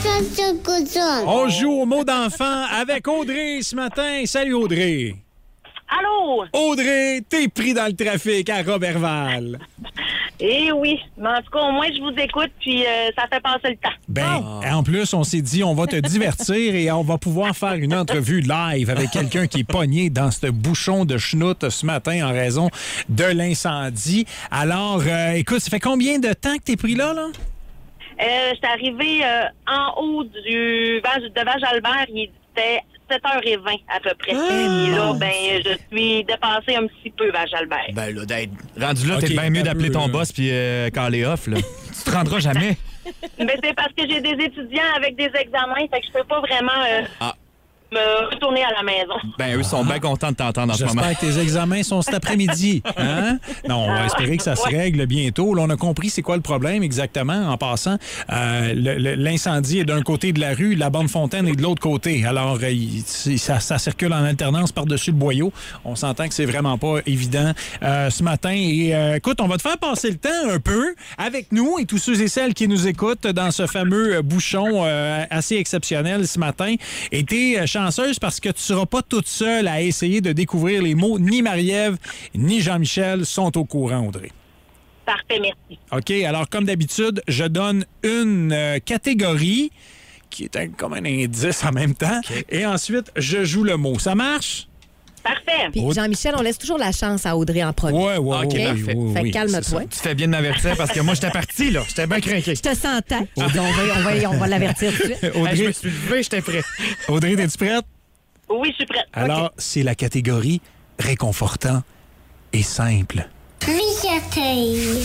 On joue au mot d'enfant avec Audrey ce matin. Salut Audrey. Allô? Audrey, t'es pris dans le trafic à Roberval. Eh oui, mais en tout cas, au moins, je vous écoute, puis euh, ça fait passer le temps. Ben, en plus, on s'est dit, on va te divertir et on va pouvoir faire une entrevue live avec quelqu'un qui est pogné dans ce bouchon de schnout ce matin en raison de l'incendie. Alors, euh, écoute, ça fait combien de temps que t'es pris là, là? Euh, J'étais arrivée euh, en haut du Val, de Val-Jalbert, il était sept heures vingt à peu près. Et là, ben, je suis dépassée un petit peu Val-Jalbert. Ben là, d'être rendu là, Ok, t'es bien mieux un d'appeler peu, ton là. boss puis euh, caller off, là. Tu te rendras jamais. Mais c'est parce que j'ai des étudiants avec des examens, fait que je peux pas vraiment... euh, Ah. me retourner à la maison. Ben, eux sont bien contents de t'entendre en ce moment. J'espère que tes examens sont cet après-midi. Hein? Non, on va espérer que ça se règle bientôt. Là, on a compris c'est quoi le problème exactement en passant. Euh, le- le- l'incendie est d'un côté de la rue, la borne fontaine est de l'autre côté. Alors, euh, il- ça, ça circule en alternance par-dessus le boyau. On s'entend que c'est vraiment pas évident euh, ce matin. Et euh, écoute, on va te faire passer le temps un peu avec nous et tous ceux et celles qui nous écoutent dans ce fameux euh, bouchon euh, assez exceptionnel ce matin. Et t'es euh, chanceuse parce que tu seras pas toute seule à essayer de découvrir les mots. Ni Marie-Ève, ni Jean-Michel sont au courant, Audrey. Parfait, merci. OK, alors comme d'habitude, je donne une euh, catégorie qui est un- comme un indice en même temps. Et ensuite, je joue le mot. Ça marche? Parfait. Puis Jean-Michel, on laisse toujours la chance à Audrey en premier. Ouais, ouais, OK, ouais, parfait. oui, Fait que oui, calme-toi. c'est ça. Tu fais bien de m'avertir parce que moi, j'étais parti, là. J'étais bien craqué. Je te sentais. On va, on va, on va l'avertir tout de suite. Hey, je Audrey, me suis levé, j'étais prêt. Audrey, es-tu prête? Oui, je suis prête. Alors, c'est la catégorie réconfortant et simple. Mijoteille.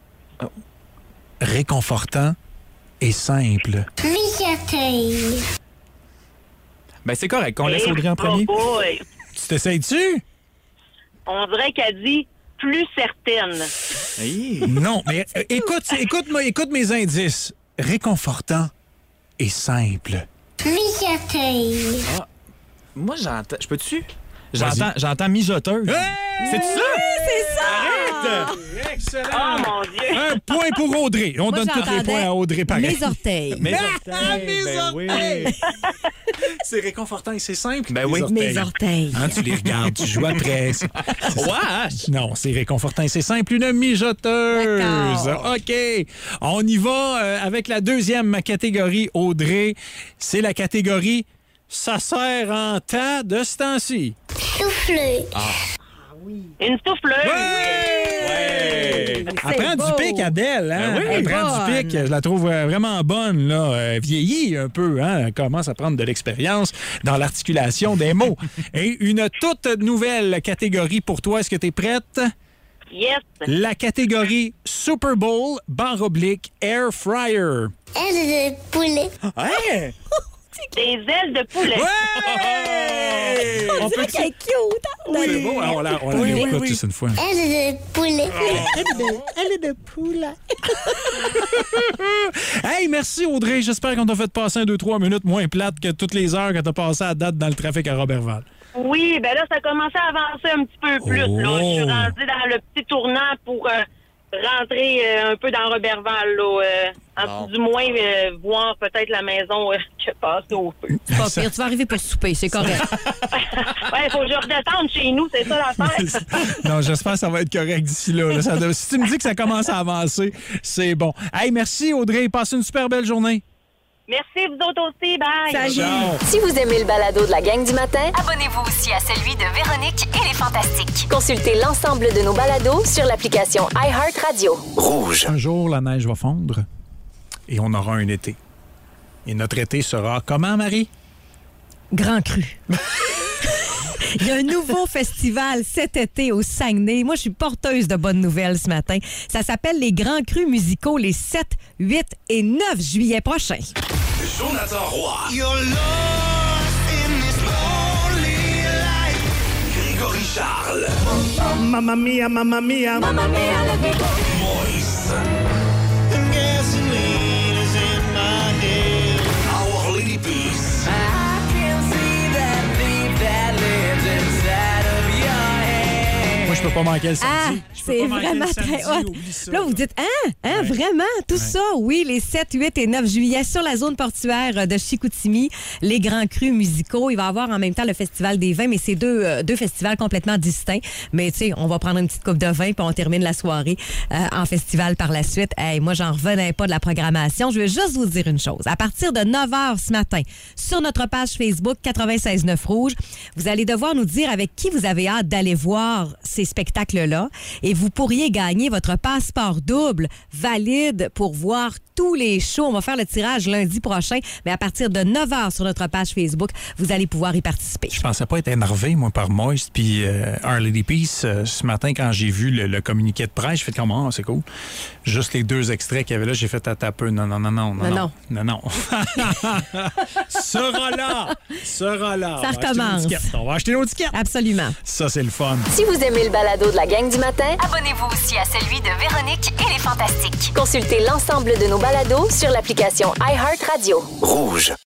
Réconfortant et simple. Mijoteille. Ben, c'est correct qu'on laisse Eh, Audrey en premier. oh boy. Tu t'essayes-tu? On dirait qu'elle dit plus certaine. Hey. Non, mais euh, écoute, écoute, écoute mes indices. Réconfortant et simple. Mijoteille. Moi, j'entends. Je peux-tu? Vas-y. J'entends, j'entends mijoteuse. C'est ça? C'est ça! Arrête! Excellent! Oh mon Dieu! Un point pour Audrey. On Moi, donne tous les j'entendais points à Audrey pareil. Mes orteils. Mes Ah, orteils. mes ben oui. orteils. C'est réconfortant et c'est simple. Ben mes oui. orteils. Mes orteils. Hein, tu les regardes, tu joues après. C'est- Wesh! Non, c'est réconfortant et c'est simple. Une mijoteuse. D'accord. OK. On y va euh, avec la deuxième catégorie, Audrey. C'est la catégorie « Ça sert en tas de ce temps-ci ». Souffler. Une souffleuse. Ouais! Elle prend beau. du pic, Adèle. Hein? Ben oui. Elle Elle est prend du bonne. pic. Je la trouve euh, vraiment bonne. Là. Euh, vieillie un peu. Hein? Elle commence à prendre de l'expérience dans l'articulation des mots. Et une toute nouvelle catégorie pour toi. Est-ce que tu es prête? Yes. La catégorie Super Bowl, barre oblique, Air Fryer. Aile de poulet. Hey! Des ailes de poulet. Ouais! On On peut dirait qu'elle est cute. hein? C'est beau, hein? on la, on la Oui, oui, réécoute oui. juste une fois. Aile de poulet. Elle est de poulet. Hey, merci Audrey. J'espère qu'on t'a fait passer un, deux, trois minutes moins plate que toutes les heures que t'as passées à date dans le trafic à Robertval. Oui, ben là, ça a commencé à avancer un petit peu plus. Là. Je suis Oh. rendue dans le petit tournant pour euh, rentrer euh, un peu dans Robertval. Là, euh, en Bon. tout du moins, euh, voir peut-être la maison euh, qui passe au feu. C'est pas pire, tu vas arriver pour souper, c'est correct. Ouais, il faut que je redescende chez nous, c'est ça l'affaire. Non, j'espère que ça va être correct d'ici là. là. Ça doit- si tu me dis que ça commence à avancer, c'est bon. Hey, merci Audrey. Passe une super belle journée. Merci, vous autres aussi. Bye. Salut. Ciao. Si vous aimez le balado de la gang du matin, abonnez-vous aussi à celui de Véronique et les Fantastiques. Consultez l'ensemble de nos balados sur l'application iHeartRadio. Rouge. Un jour, la neige va fondre et on aura un été. Et notre été sera comment, Marie? Grand Cru. Il y a un nouveau festival cet été au Saguenay. Moi, je suis porteuse de bonnes nouvelles ce matin. Ça s'appelle les Grands Crus musicaux les sept, huit et neuf juillet prochains. Jonathan Roy. Grégory Charles. Mamma mia, mamma mia. Mamma mia, Moïse. Our Lady Peace. Moi, je peux pas manquer le Ah, samedi. Je peux c'est pas manquer vraiment le samedi, très hot. oublie ça. Là, vous dites, hein, hein, vraiment, tout ça, oui, les sept, huit et neuf juillet sur la zone portuaire de Chicoutimi, les Grands Crus musicaux. Il va y avoir en même temps le Festival des vins, mais c'est deux, euh, deux festivals complètement distincts. Mais tu sais, on va prendre une petite coupe de vin, puis on termine la soirée euh, en festival par la suite. Hey, moi, j'en revenais pas de la programmation. Je vais juste vous dire une chose. À partir de neuf heures ce matin, sur notre page Facebook quatre-vingt-seize neuf Rouge, vous allez devoir nous dire avec qui vous avez hâte d'aller voir ces spectacles-là et vous pourriez gagner votre passeport double valide pour voir tous les shows. On va faire le tirage lundi prochain, mais à partir de neuf heures sur notre page Facebook, vous allez pouvoir y participer. Je pensais pas être énervé, moi, par Moist puis euh, Our Lady Peace. Euh, ce matin, quand j'ai vu le, le communiqué de presse, j'ai fait comme, oh, c'est cool. Juste les deux extraits qu'il y avait là, j'ai fait à ta peu. Non, non, non, non, non, non. Non, non. Sera là! Sera là! Ça recommence. On va acheter nos tickets. Absolument. Ça, c'est le fun. Si vous aimez le balado de la gang du matin, abonnez-vous aussi à celui de Véronique et les Fantastiques. Consultez l'ensemble de nos balados sur l'application iHeartRadio. Rouge.